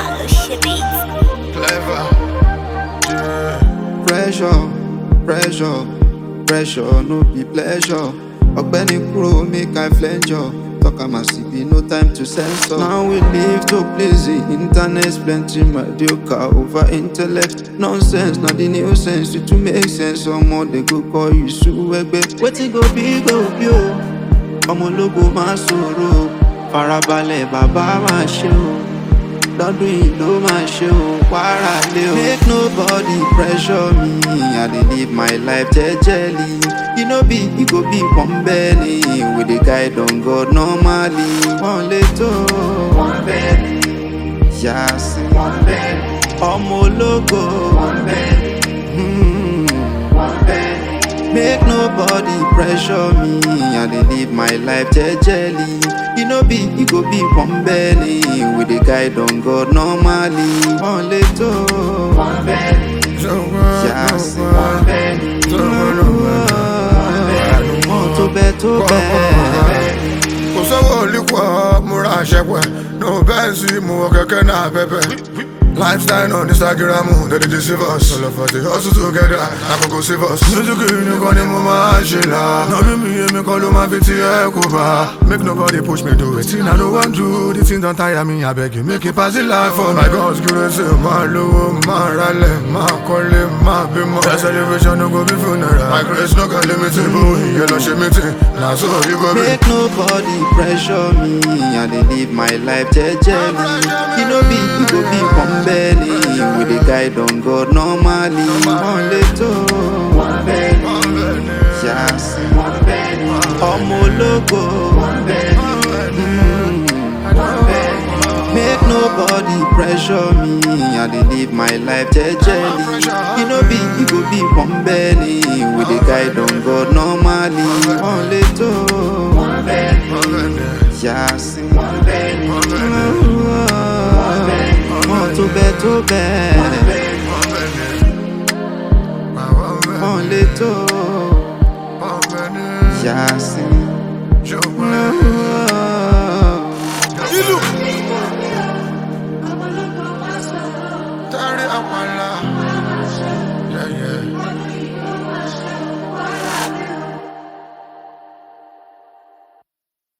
Clever. Yeah. Pressure, no be pleasure. Ọ̀gbẹ́ni kúrò make I flenjo. Talk am as be no time to censor. Now we live to please the internet, plenty mediocre over intellect. Nonsense, not the new sense. To make sense, someone they go call you Suwegbe. Wetin go be o. Ọmọ ológo máa sọ̀rọ̀. Farabalẹ̀ bàbá máa ṣe o. Lọ́dún yìí ló máa ṣe o. Wàrà lé o. Make nobody pressure me. I dey live my life jejely. You know be, you go be pọ̀nbẹ́ni. We dey guide on God normally. Wọ́n lè tó. Pọ̀nbẹ́ni. Yàsí. Pọ̀nbẹ́ni. Ọmọ ológo. Pọ̀nbẹ́ni. Pọ̀nbẹ́ni. Make nobody pressure me. I dey live my life jejely. You know be, you go be pọ̀nbẹ́ni. We dey guide on God normally. Wọ́n lè tó. Pọ̀nbẹ́ni. Yàsí. Pọ̀nbẹ́ni. Tó bẹ́ẹ̀. Kò sówó olùkọ́ múra ṣẹ́pẹ́. No bẹ́ẹ̀ sí mu wọ kẹ̀kẹ́ náà pẹ́pẹ́. Lifestyle on Instagram, they deceive us. All of us, they hustle together, I can go save us. Music in you got him on my shilla. Now me call you my VTI Kuba. Make nobody push me to it. See, I don't want to. The thing don't tire me, I beg you. Make it pass the life for my God's grace. My low, my rally, my calling, my bimo. That celebration no go be funeral. My grace no go limit it, boy. You know she meeting. Now so you go be. Make nobody pressure me. I dey live my life jejely. You know be, you go be pọ̀nbẹ́ni. We dey guide on God normally. Wọ́n lè tó. Pọ̀nbẹ́ni. Yàsí. Pọ̀nbẹ́ni. Ọmọ ológo. Pọ̀nbẹ́ni. Make nobody pressure me. I dey live my life jejely. You know be, you go be pọ̀nbẹ́ni. We dey guide on God normally. Wọ́n lè tó. Pọ̀nbẹ́ni. Yàsí. Pọ̀nbẹ́ni. Tó bẹ́ẹ̀. Wọ́n lè tó. Yàsí.